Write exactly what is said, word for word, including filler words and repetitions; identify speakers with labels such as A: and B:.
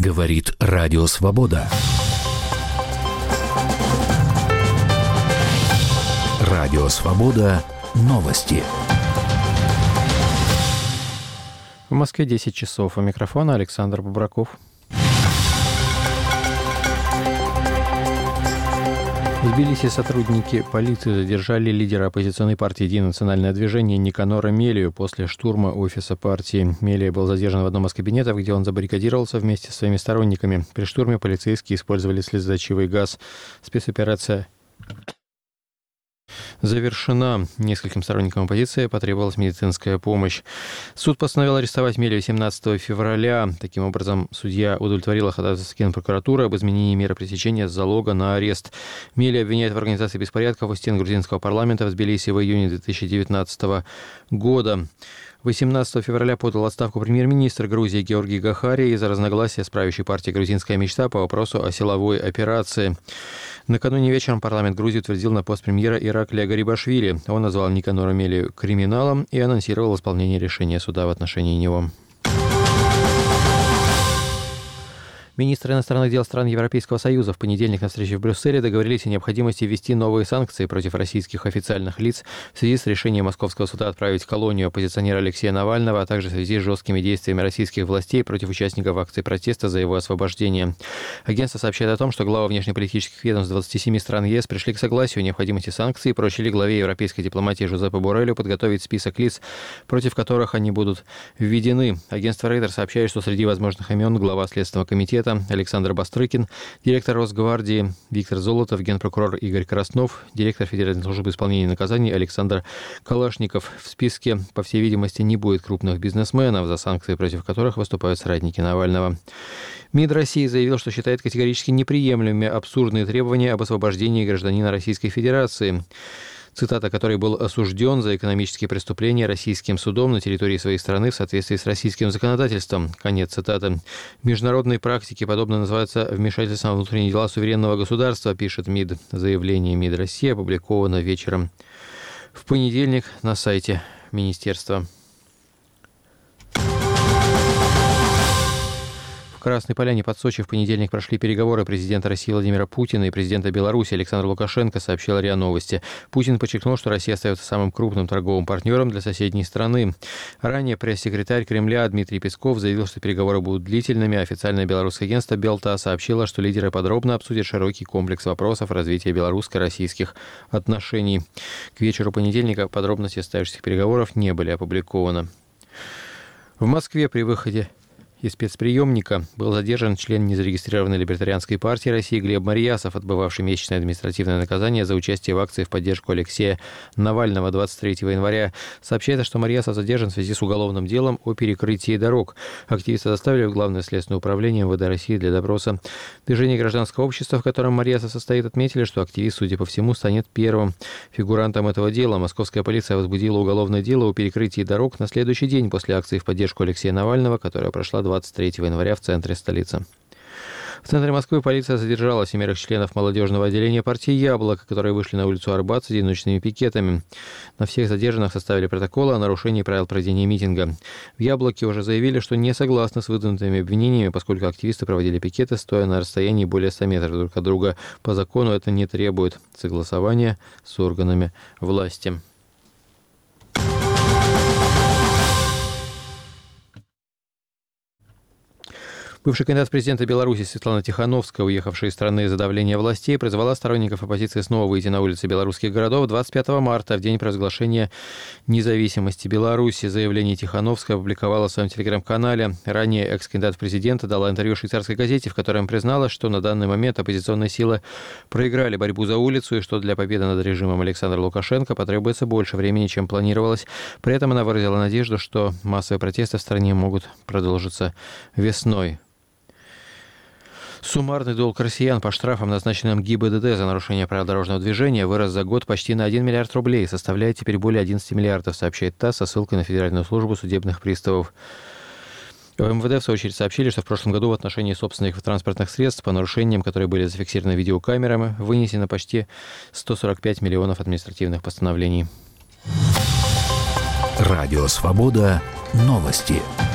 A: Говорит Радио Свобода. Радио Свобода. Новости.
B: В Москве десять часов. У микрофона Александр Бобраков. В Тбилиси сотрудники полиции задержали лидера оппозиционной партии «Единое национальное движение» Никанора Мелию после штурма офиса партии. Мелия был задержан в одном из кабинетов, где он забаррикадировался вместе со своими сторонниками. При штурме полицейские использовали слезоточивый газ. Спецоперация завершена. Нескольким сторонникам оппозиции потребовалась медицинская помощь. Суд постановил арестовать Мелию семнадцатого февраля. Таким образом, судья удовлетворила ходатайство Генпрокуратуры об изменении меры пресечения залога на арест. Мелия обвиняет в организации беспорядков у стен грузинского парламента в Тбилиси в июне две тысячи девятнадцатого года. восемнадцатого февраля подал отставку премьер-министр Грузии Георгий Гахари из-за разногласия с правящей партией «Грузинская мечта» по вопросу о силовой операции. Накануне вечером парламент Грузии утвердил на пост премьера Ираклия Гарибашвили. Он назвал Никанора Мелию криминалом и анонсировал исполнение решения суда в отношении него. Министры иностранных дел стран Европейского Союза в понедельник на встрече в Брюсселе договорились о необходимости ввести новые санкции против российских официальных лиц в связи с решением Московского суда отправить в колонию оппозиционера Алексея Навального, а также в связи с жесткими действиями российских властей против участников акций протеста за его освобождение. Агентство сообщает о том, что главы внешнеполитических ведомств двадцати семи стран ЕС пришли к согласию о необходимости санкций и поручили главе европейской дипломатии Жозепе Борреллю подготовить список лиц, против которых они будут введены. Агентство Рейтер сообщает, что среди возможных имен глава Следственного комитета Александр Бастрыкин, директор Росгвардии Виктор Золотов, генпрокурор Игорь Краснов, директор Федеральной службы исполнения наказаний Александр Калашников. В списке, по всей видимости, не будет крупных бизнесменов, за санкции против которых выступают соратники Навального. МИД России заявил, что считает категорически неприемлемыми абсурдные требования об освобождении гражданина Российской Федерации, цитата, который был осужден за экономические преступления российским судом на территории своей страны в соответствии с российским законодательством. Конец цитаты. В международной практике подобное называется вмешательством в внутренние дела суверенного государства, пишет МИД. Заявление МИД России опубликовано вечером в понедельник на сайте министерства. В Красной Поляне под Сочи в понедельник прошли переговоры президента России Владимира Путина и президента Беларуси Александра Лукашенко, сообщил РИА Новости. Путин подчеркнул, что Россия остается самым крупным торговым партнером для соседней страны. Ранее пресс-секретарь Кремля Дмитрий Песков заявил, что переговоры будут длительными. Официальное белорусское агентство Белта сообщило, что лидеры подробно обсудят широкий комплекс вопросов развития белорусско-российских отношений. К вечеру понедельника подробности состоявшихся переговоров не были опубликованы. В Москве при выходе из спецприемника был задержан член незарегистрированной либертарианской партии России Глеб Марьясов, отбывавший месячное административное наказание за участие в акции в поддержку Алексея Навального двадцать третьего января. Сообщается, что Марьясов задержан в связи с уголовным делом о перекрытии дорог. Активиста доставили в Главное следственное управление эм вэ дэ России для допроса. Движение гражданского общества, в котором Марьясов состоит, отметили, что активист, судя по всему, станет первым фигурантом этого дела. Московская полиция возбудила уголовное дело о перекрытии дорог на следующий день после акции в поддержку Алексея Навального, которая прошла двадцать третьего января в центре столицы. В центре Москвы полиция задержала семерых членов молодежного отделения партии «Яблоко», которые вышли на улицу Арбат с одиночными пикетами. На всех задержанных составили протоколы о нарушении правил проведения митинга. В «Яблоке» уже заявили, что не согласны с выдвинутыми обвинениями, поскольку активисты проводили пикеты, стоя на расстоянии более ста метров друг от друга. По закону это не требует согласования с органами власти. Бывший кандидат в президенты Беларуси Светлана Тихановская, уехавшая из страны из-за давления властей, призвала сторонников оппозиции снова выйти на улицы белорусских городов двадцать пятого марта, в день провозглашения независимости Беларуси. Заявление Тихановская опубликовала в своем телеграм-канале. Ранее экс-кандидат в президенты дала интервью швейцарской газете, в котором призналась, что на данный момент оппозиционные силы проиграли борьбу за улицу и что для победы над режимом Александра Лукашенко потребуется больше времени, чем планировалось. При этом она выразила надежду, что массовые протесты в стране могут продолжиться весной. Суммарный долг россиян по штрафам, назначенным ГИБДД за нарушение правил дорожного движения, вырос за год почти на один миллиард рублей и составляет теперь более одиннадцати миллиардов, сообщает ТАСС со ссылкой на Федеральную службу судебных приставов. В эм вэ дэ, в свою очередь, сообщили, что в прошлом году в отношении собственных транспортных средств по нарушениям, которые были зафиксированы видеокамерами, вынесено почти сто сорок пять миллионов административных постановлений.
A: Радио «Свобода». Новости.